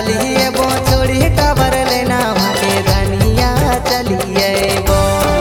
चलिए वो छोड़ी टावर लेना के धनिया चलिए वो।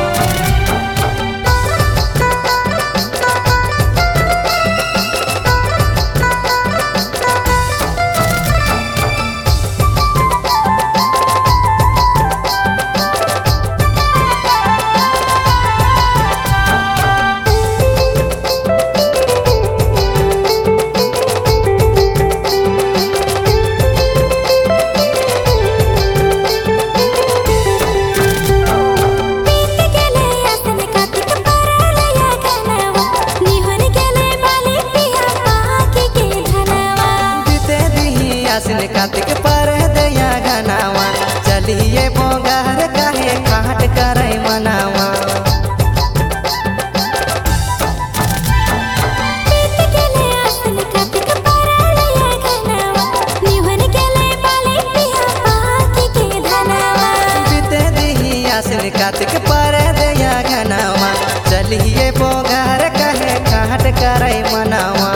आसिन कार्तिक पर दया घनावा चलिए बोगार काहे काट करे मनावा। आसिन कार्तिक पर दया घनावा चलिए बोगार काहे काट करे मनावा।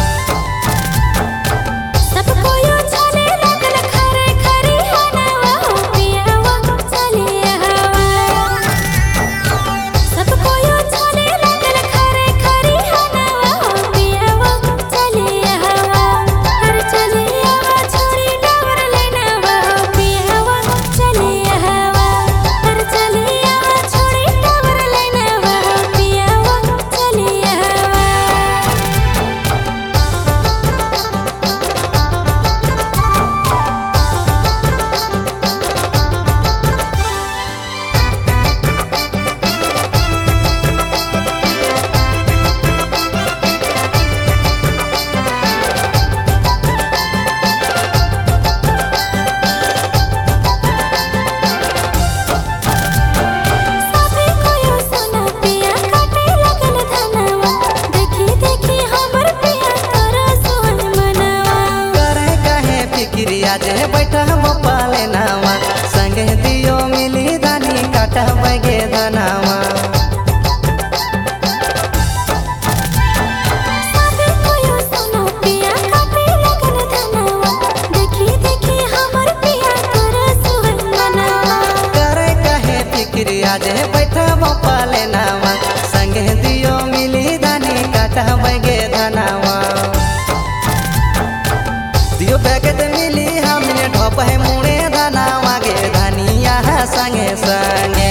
आज बैठा पाले नावा संगे दियो मिली धानी काटा बगे धनावा। करे कहे फिक्री आज बैठा पाले नावा संगे दियो मिली धानी काटा बगे धनावा। दियो बैगत मिली हमने ढोप है मुड़े धनावा गे धनिया संगे संगे।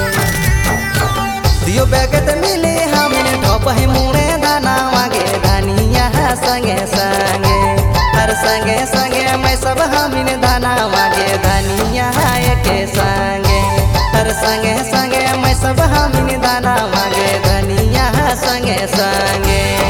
दियो बैगत मिली हमने ढोप है मुड़े धनावा गे धनिया संगे संगे। हर संगे संगे मैं सब हमने धनावा गे धनिया के संगे। हर संगे संगे मैं सब हमने धनावा गे धनिया संगे संगे।